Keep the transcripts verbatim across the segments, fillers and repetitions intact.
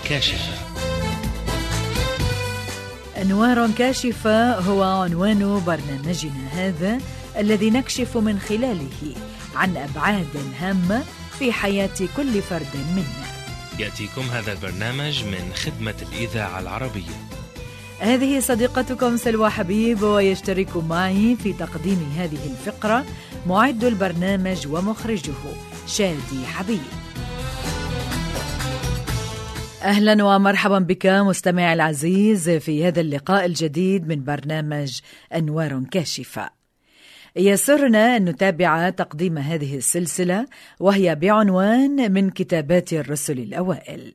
كاشفة. أنوار كاشفة هو عنوان برنامجنا هذا، الذي نكشف من خلاله عن أبعاد هامة في حياة كل فرد منا. يأتيكم هذا البرنامج من خدمة الإذاعة العربية. هذه صديقتكم سلوى حبيب، ويشترك معي في تقديم هذه الفقرة معد البرنامج ومخرجه شادي حبيب. أهلا ومرحبا بك مستمع العزيز في هذا اللقاء الجديد من برنامج أنوار كاشفة. يسرنا أن نتابع تقديم هذه السلسلة، وهي بعنوان من كتابات الرسل الأوائل.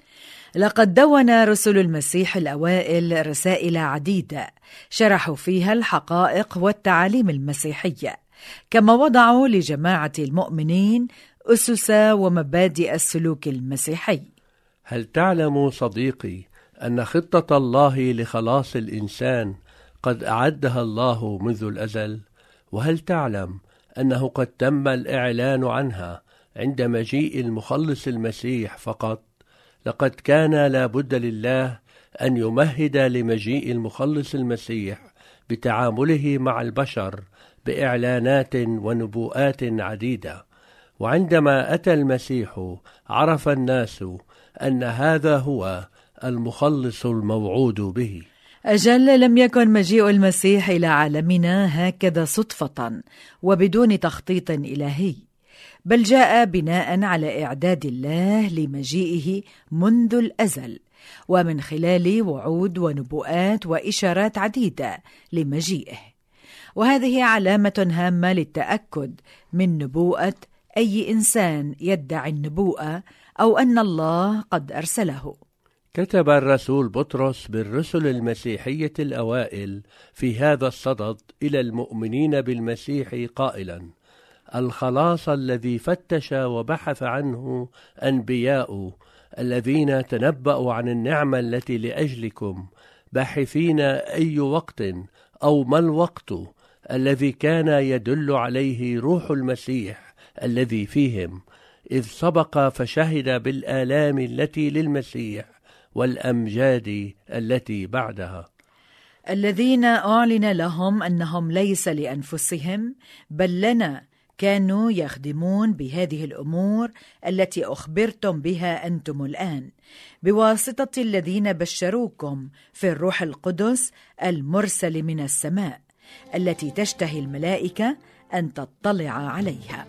لقد دون رسل المسيح الأوائل رسائل عديدة شرحوا فيها الحقائق والتعاليم المسيحية، كما وضعوا لجماعة المؤمنين أسس ومبادئ السلوك المسيحي. هل تعلم صديقي أن خطة الله لخلاص الإنسان قد أعدها الله منذ الأزل؟ وهل تعلم أنه قد تم الإعلان عنها عند مجيء المخلص المسيح فقط؟ لقد كان لا بد لله أن يمهد لمجيء المخلص المسيح بتعامله مع البشر بإعلانات ونبوءات عديدة، وعندما أتى المسيح عرف الناس أن هذا هو المخلص الموعود به. أجل، لم يكن مجيء المسيح إلى عالمنا هكذا صدفة وبدون تخطيط إلهي، بل جاء بناء على إعداد الله لمجيئه منذ الأزل، ومن خلال وعود ونبوءات وإشارات عديدة لمجيئه. وهذه علامة هامة للتأكد من نبوءة أي إنسان يدعي النبوءة أو أن الله قد أرسله. كتب الرسول بطرس بالرسل المسيحية الأوائل في هذا الصدد إلى المؤمنين بالمسيح قائلا: الخلاص الذي فتش وبحث عنه أنبياء الذين تنبأوا عن النعمة التي لأجلكم، باحثين أي وقت أو ما الوقت الذي كان يدل عليه روح المسيح الذي فيهم، إذ سبق فشهد بالآلام التي للمسيح والأمجاد التي بعدها. الذين أعلن لهم أنهم ليس لأنفسهم بل لنا كانوا يخدمون بهذه الأمور التي أخبرتم بها أنتم الآن، بواسطة الذين بشروكم في الروح القدس المرسل من السماء، التي تشتهي الملائكة أن تطلع عليها.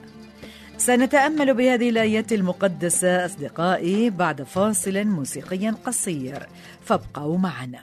سنتأمل بهذه الآيات المقدسة أصدقائي بعد فاصل موسيقي قصير، فابقوا معنا.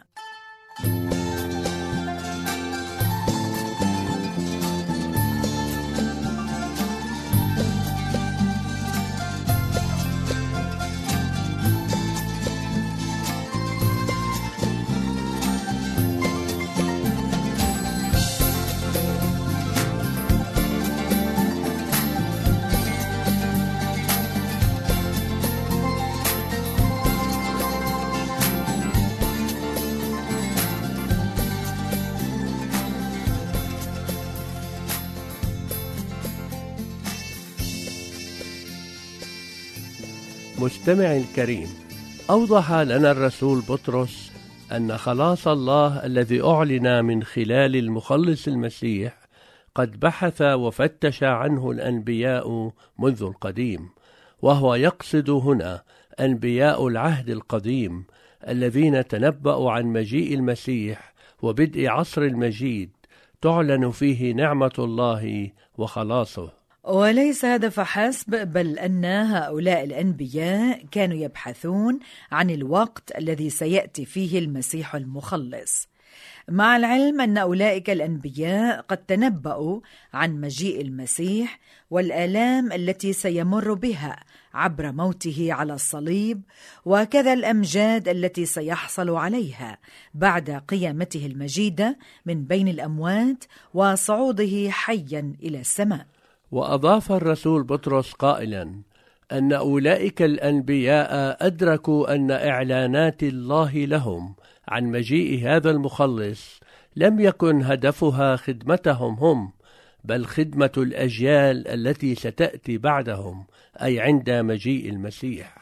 مستمعي الكريم، أوضح لنا الرسول بطرس أن خلاص الله الذي أعلن من خلال المخلص المسيح قد بحث وفتش عنه الأنبياء منذ القديم، وهو يقصد هنا أنبياء العهد القديم الذين تنبأوا عن مجيء المسيح وبدء عصر المجيد تعلن فيه نعمة الله وخلاصه. وليس هذا فحسب، بل أن هؤلاء الأنبياء كانوا يبحثون عن الوقت الذي سيأتي فيه المسيح المخلص، مع العلم أن أولئك الأنبياء قد تنبأوا عن مجيء المسيح والآلام التي سيمر بها عبر موته على الصليب، وكذا الأمجاد التي سيحصل عليها بعد قيامته المجيدة من بين الأموات وصعوده حيا إلى السماء. وأضاف الرسول بطرس قائلا أن أولئك الأنبياء أدركوا أن إعلانات الله لهم عن مجيء هذا المخلص لم يكن هدفها خدمتهم هم، بل خدمة الأجيال التي ستأتي بعدهم، أي عند مجيء المسيح.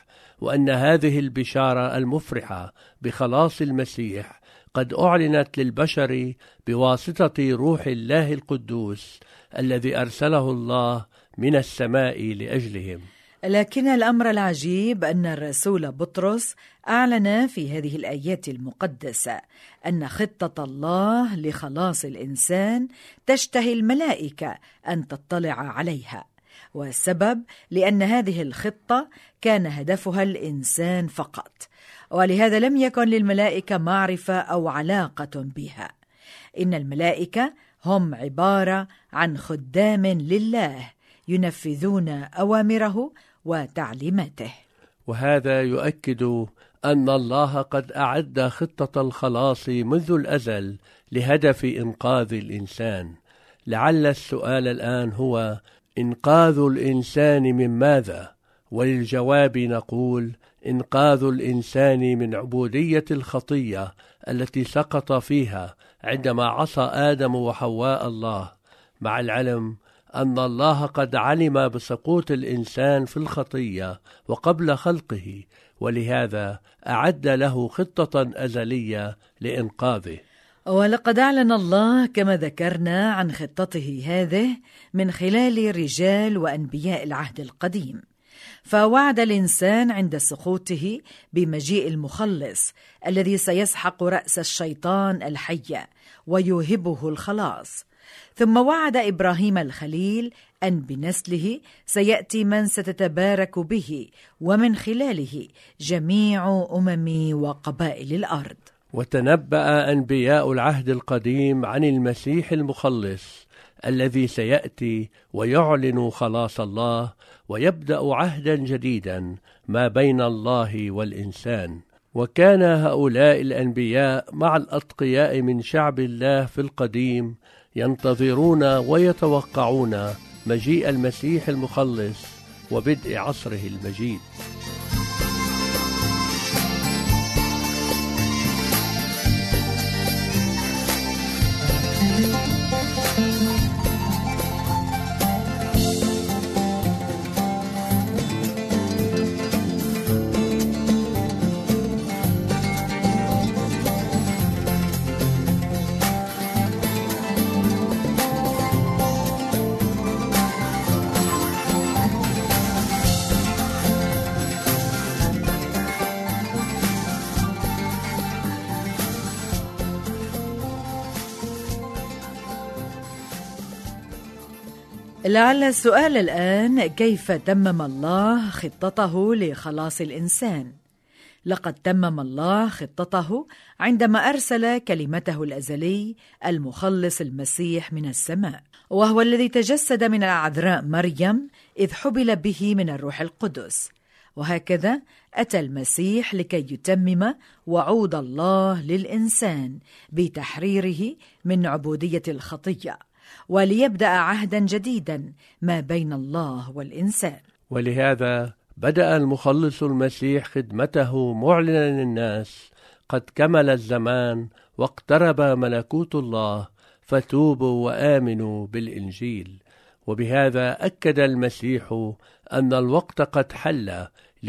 وأن هذه البشارة المفرحة بخلاص المسيح قد أعلنت للبشر بواسطة روح الله القدوس الذي أرسله الله من السماء لأجلهم. لكن الأمر العجيب أن الرسول بطرس أعلن في هذه الآيات المقدسة أن خطة الله لخلاص الإنسان تشتهي الملائكة أن تطلع عليها، والسبب لأن هذه الخطة كان هدفها الإنسان فقط، ولهذا لم يكن للملائكة معرفة أو علاقة بها. إن الملائكة هم عبارة عن خدام لله ينفذون أوامره وتعليماته. وهذا يؤكد أن الله قد أعد خطة الخلاص منذ الأزل لهدف إنقاذ الإنسان. لعل السؤال الآن هو: إنقاذ الإنسان من ماذا؟ وللجواب نقول: إنقاذ الإنسان من عبودية الخطية التي سقط فيها عندما عصى آدم وحواء الله، مع العلم أن الله قد علم بسقوط الإنسان في الخطية وقبل خلقه، ولهذا أعد له خطة أزلية لإنقاذه. ولقد أعلن الله كما ذكرنا عن خطته هذه من خلال رجال وأنبياء العهد القديم، فوعد الإنسان عند سقوطه بمجيء المخلص الذي سيسحق رأس الشيطان الحية ويوهبه الخلاص. ثم وعد إبراهيم الخليل أن بنسله سيأتي من ستتبارك به ومن خلاله جميع أمم وقبائل الأرض. وتنبأ أنبياء العهد القديم عن المسيح المخلص الذي سيأتي ويعلن خلاص الله ويبدأ عهدا جديدا ما بين الله والإنسان. وكان هؤلاء الأنبياء مع الأتقياء من شعب الله في القديم ينتظرون ويتوقعون مجيء المسيح المخلص وبدء عصره المجيد. لعل السؤال الآن: كيف تمم الله خطته لخلاص الإنسان؟ لقد تمم الله خطته عندما أرسل كلمته الأزلي المخلص المسيح من السماء، وهو الذي تجسد من العذراء مريم إذ حبل به من الروح القدس. وهكذا أتى المسيح لكي يتمم وعود الله للإنسان بتحريره من عبودية الخطية، وليبدأ عهدا جديدا ما بين الله والإنسان. ولهذا بدأ المخلص المسيح خدمته معلنا للناس: قد كمل الزمان واقترب ملكوت الله، فتوبوا وآمنوا بالإنجيل. وبهذا أكد المسيح أن الوقت قد حل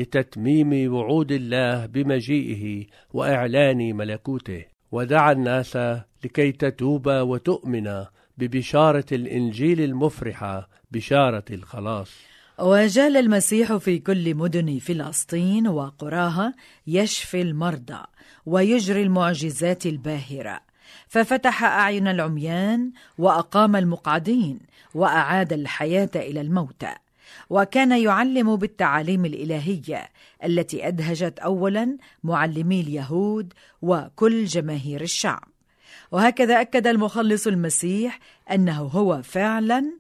لتتميم وعود الله بمجيئه وإعلان ملكوته، ودعا الناس لكي تتوب وتؤمن ببشارة الإنجيل المفرحة، بشارة الخلاص. وجال المسيح في كل مدن فلسطين وقراها يشفي المرضى ويجري المعجزات الباهرة، ففتح أعين العميان وأقام المقعدين وأعاد الحياة إلى الموتى، وكان يعلم بالتعاليم الإلهية التي أدهجت أولا معلمي اليهود وكل جماهير الشعب. وهكذا أكد المخلص المسيح أنه هو فعلا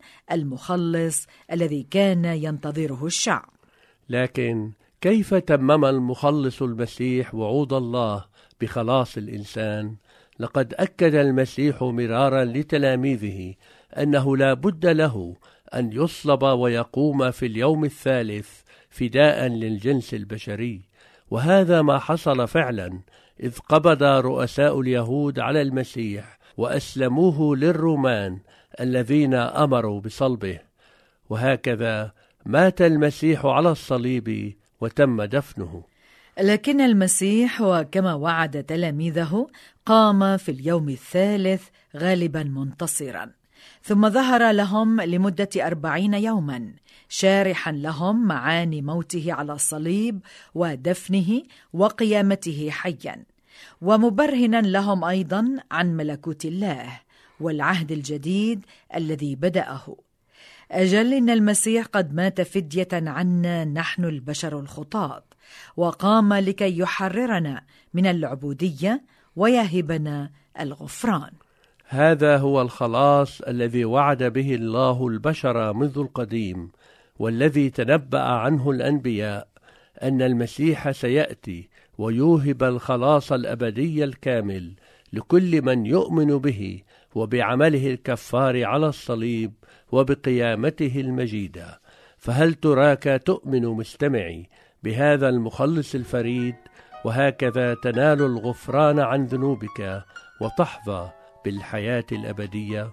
المخلص الذي كان ينتظره الشعب. لكن كيف تمم المخلص المسيح وعود الله بخلاص الإنسان؟ لقد أكد المسيح مرارا لتلاميذه أنه لا بد له أن يصلب ويقوم في اليوم الثالث فداء للجنس البشري. وهذا ما حصل فعلا، إذ قبض رؤساء اليهود على المسيح وأسلموه للرومان الذين أمروا بصلبه. وهكذا مات المسيح على الصليب وتم دفنه. لكن المسيح وكما وعد تلاميذه قام في اليوم الثالث غالبا منتصرا، ثم ظهر لهم لمدة أربعين يوما شارحا لهم معاني موته على الصليب ودفنه وقيامته حيا، ومبرهنا لهم أيضا عن ملكوت الله والعهد الجديد الذي بدأه. أجل إن المسيح قد مات فدية عنا نحن البشر الخطاة، وقام لكي يحررنا من العبودية ويهبنا الغفران. هذا هو الخلاص الذي وعد به الله البشر منذ القديم، والذي تنبأ عنه الأنبياء، أن المسيح سيأتي ويوهب الخلاص الأبدي الكامل لكل من يؤمن به وبعمله الكفار على الصليب وبقيامته المجيدة. فهل تراك تؤمن مستمعي بهذا المخلص الفريد؟ وهكذا تنال الغفران عن ذنوبك وتحظى بالحياة الأبدية.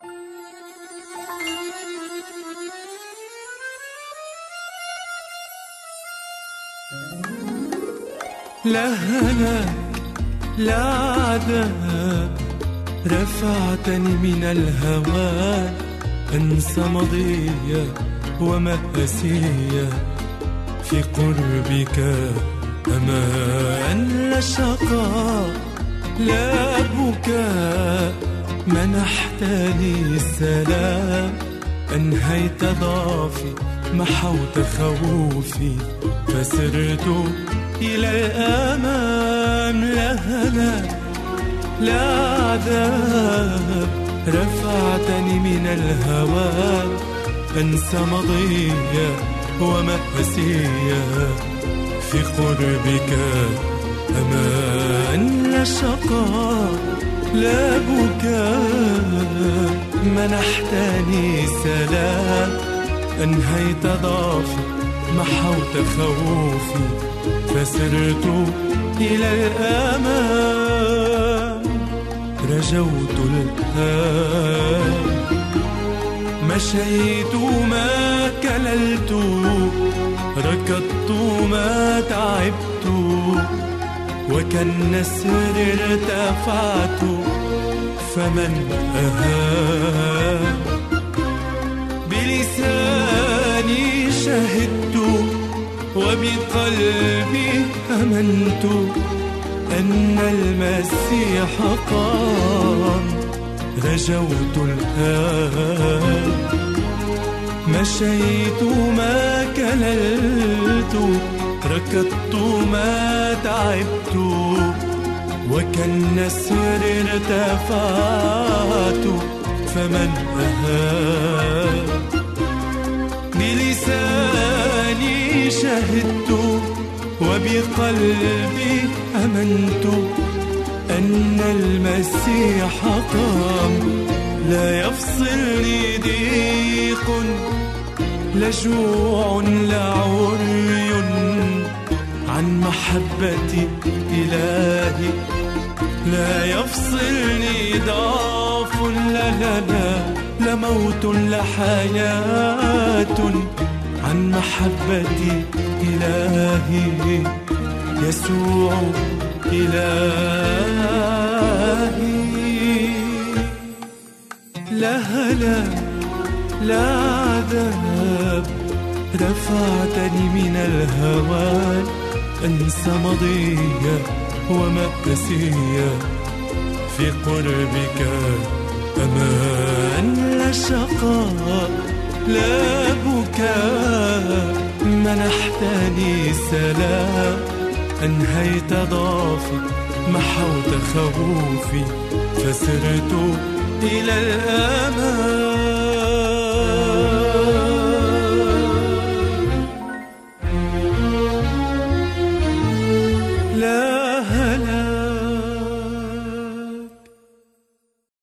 لا هلاك لا عذاب، رفعتني من الهوان، أنسى ماضية ومآسية، في قربك أمان. لا شقاء لا بكاء، منحتني السلام، أنهيت ضعفي محوت خوفي، فسرت إلى الأمام. لا هلاك لا عذاب، رفعتني من الهوان، أنسى ماضية ومآسية، في قربك أمان. لا شقاء لا بكاء، منحتني سلام، أنهيت ضعفي محوت خوفي، فسرت إلى الأمام. رجوت الآن، مشيت ما كللت، ركضت ما تعبت، وكالنسر ارتفعت، فمن أهان. بلساني شهدت وبقلبي آمنت، أن المسيح قام. رجوت الآن، مشيت ما كللت، ركضت ما تعبت، وكالنسر ارتفعت، فمن أهان. بلساني شهدت وبقلبي آمنت، أن المسيح قام. لا يفصلني ضيق، لا جوع لا عري، عن محبة إلهي. لا يفصلني ضعف، لا لا لا لا موت لا حياة، عن محبة إلهي. يسوع إلهي. لا هلاك لا عذاب، رفعتني من الهوان، أنسى ماضية ومآسية، في قربك أمان. لا شقاء لا بكاء، منحتني سلام، أنهيت ضعفي محوت خوفي، فسرت إلى الأمان.